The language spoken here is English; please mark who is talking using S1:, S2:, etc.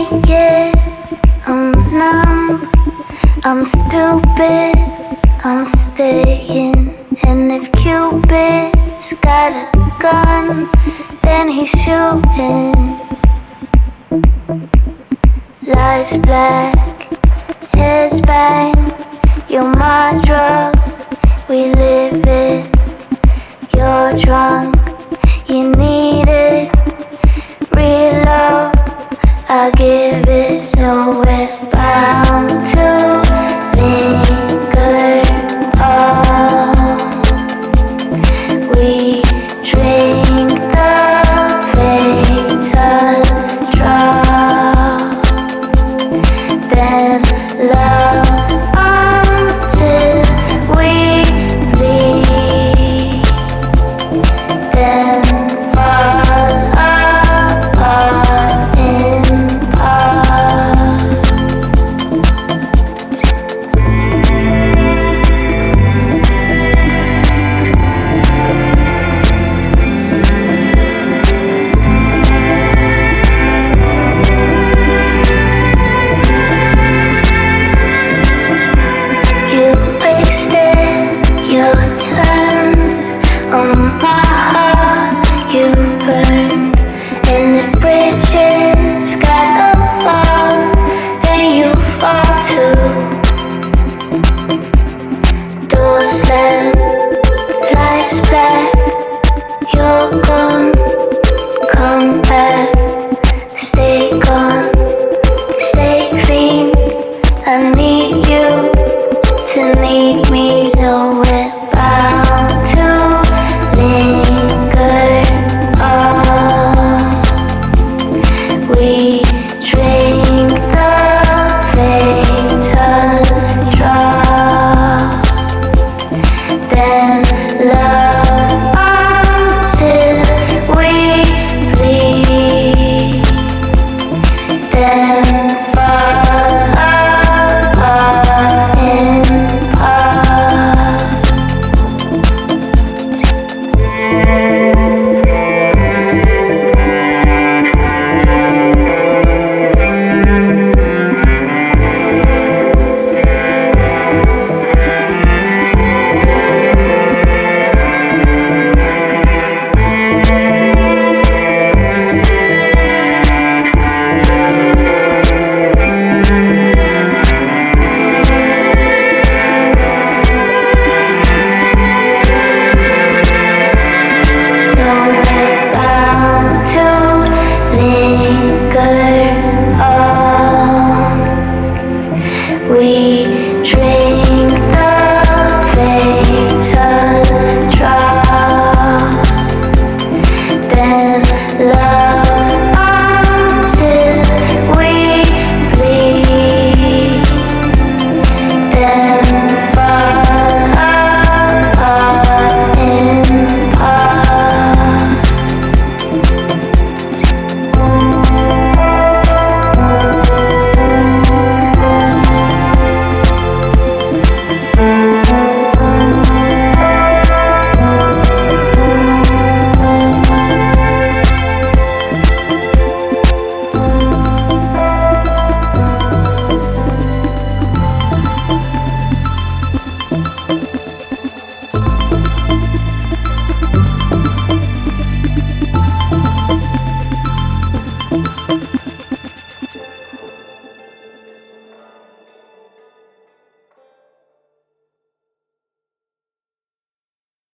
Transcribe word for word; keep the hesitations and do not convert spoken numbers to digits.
S1: naked, I'm numb, I'm stupid, I'm staying. And if Cupid's got a gun, then he's shooting. Lights black, heads bang, you're my drug, we live it. You're drunk, you need it. Real love, I give it. So we're bound to linger on. We drink the fatal drop, then love until we bleed, then fall apart in part. You wasted your turns on my heart, you burn. And if bridges gotta fall, then you fall too. Doors slam, lights black, you're gone. Come back, stay gone, stay clean. I need you to need me, so we're bound to linger on. We drink the fatal drop, then love until we bleed, then fall apart in part. So we're bound to linger on. We drink the fatal drop, then love until we bleed, then fall apart in part.